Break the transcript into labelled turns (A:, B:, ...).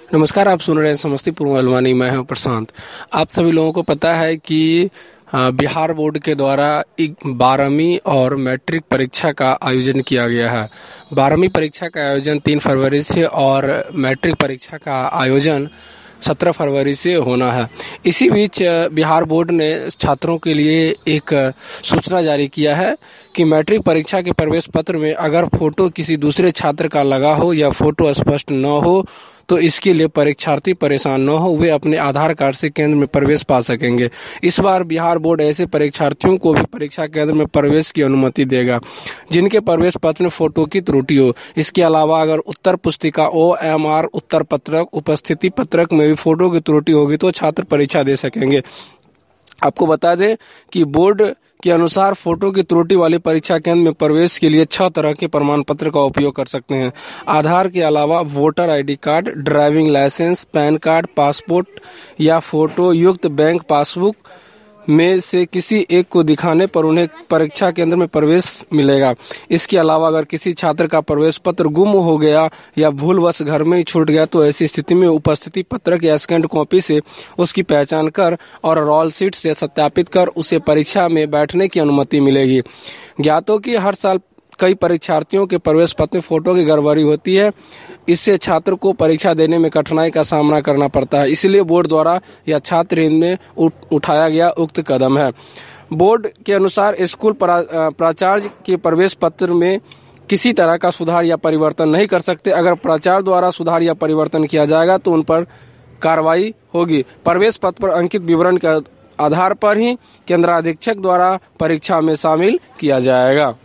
A: नमस्कार, आप सुन रहे हैं समस्तीपुर मलवानी। मैं हूं प्रशांत। आप सभी लोगों को पता है कि बिहार बोर्ड के द्वारा 12वीं और मैट्रिक परीक्षा का आयोजन किया गया है। 12वीं परीक्षा का आयोजन 3 फरवरी से और मैट्रिक परीक्षा का आयोजन 17 फरवरी से होना है। इसी बीच बिहार बोर्ड ने छात्रों के लिए एक सूचना जारी किया है कि मैट्रिक परीक्षा के प्रवेश पत्र में अगर फोटो किसी दूसरे छात्र का लगा हो या फोटो स्पष्ट न हो तो इसके लिए परीक्षार्थी परेशान न हो, वे अपने आधार कार्ड से केंद्र में प्रवेश पा सकेंगे। इस बार बिहार बोर्ड ऐसे परीक्षार्थियों को भी परीक्षा केंद्र में प्रवेश की अनुमति देगा जिनके प्रवेश पत्र में फोटो की त्रुटि हो। इसके अलावा अगर उत्तर पुस्तिका OMR उत्तर पत्रक उपस्थिति पत्रक में भी फोटो की त्रुटि होगी तो छात्र परीक्षा दे सकेंगे। आपको बता दें कि बोर्ड के अनुसार फोटो की त्रुटि वाली परीक्षा केंद्र में प्रवेश के लिए 6 तरह के प्रमाण पत्र का उपयोग कर सकते हैं। आधार के अलावा voter ID card, driving licence, PAN card, passport या फोटो युक्त बैंक पासबुक में से किसी एक को दिखाने पर उन्हें परीक्षा केंद्र में प्रवेश मिलेगा। इसके अलावा अगर किसी छात्र का प्रवेश पत्र गुम हो गया या भूलवश घर में ही छूट गया तो ऐसी स्थिति में उपस्थिति पत्रक या स्कैन्ड कॉपी से उसकी पहचान कर और रोल शीट से सत्यापित कर उसे परीक्षा में बैठने की अनुमति मिलेगी। ज्ञात हो कि हर साल कई परीक्षार्थियों के प्रवेश पत्र में फोटो की गड़बड़ी होती है। इससे छात्र को परीक्षा देने में कठिनाई का सामना करना पड़ता है। इसलिए बोर्ड द्वारा यह छात्र हित में उठाया गया उक्त कदम है। बोर्ड के अनुसार स्कूल प्राचार्य के प्रवेश पत्र में किसी तरह का सुधार या परिवर्तन नहीं कर सकते। अगर प्राचार्य द्वारा सुधार या परिवर्तन किया जाएगा तो उन पर कार्रवाई होगी। प्रवेश पत्र पर अंकित विवरण के आधार पर ही केंद्राधीक्षक द्वारा परीक्षा में शामिल किया जाएगा।